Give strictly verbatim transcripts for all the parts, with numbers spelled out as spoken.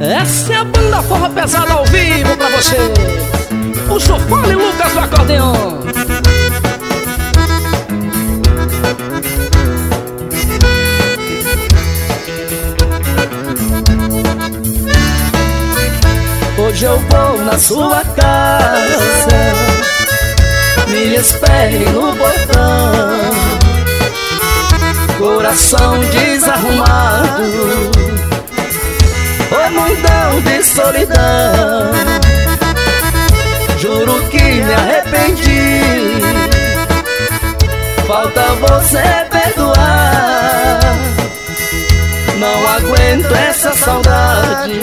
Essa é a banda Forró Pesada ao vivo pra você. O Sofala e Lucas do acordeão. Hoje eu vou na sua casa, me espere no portão. Coração desarrumado, o mundão de solidão. Juro que me arrependi, falta você perdoar. Não aguento essa saudade,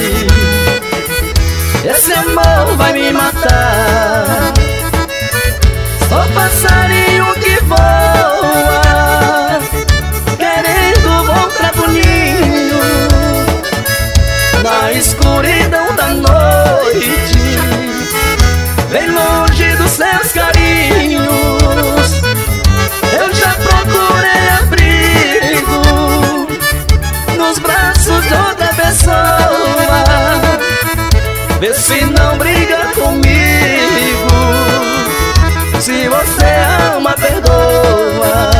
esse amor vai me matar. Sou passarinho que voa, querendo voltar pro ninho. Na escuridão da noite, bem longe dos seus carinhos. Eu já procurei abrigo nos braços de outra pessoa. Vê se não briga comigo, se você ama, perdoa.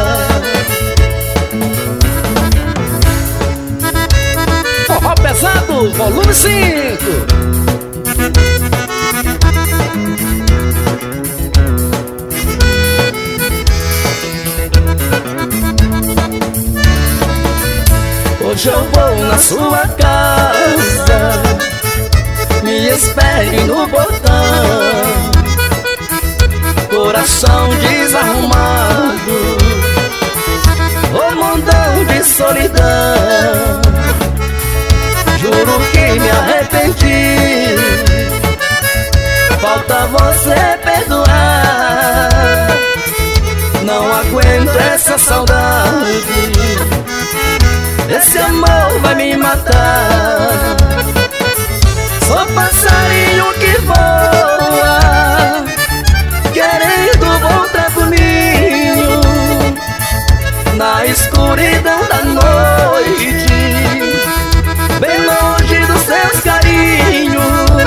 Forró Pesado, volume cinco. Hoje eu vou na sua casa, me espere no portão. Coração desarrumado, o mundão de solidão. Juro que me arrependi, falta você perdoar. Não aguento essa saudade, esse amor vai me matar. Sou passarinho que voa, querendo voltar pro ninho. Na escuridão da noite, bem longe dos seus carinhos.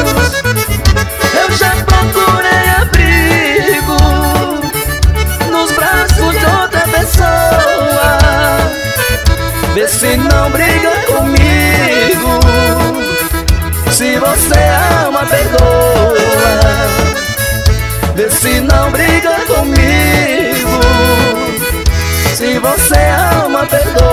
Eu já procurei abrigo nos braços de outra pessoa. Vê se não briga comigo, se você ama, perdoa. Vê se não briga comigo, se você ama, perdoa.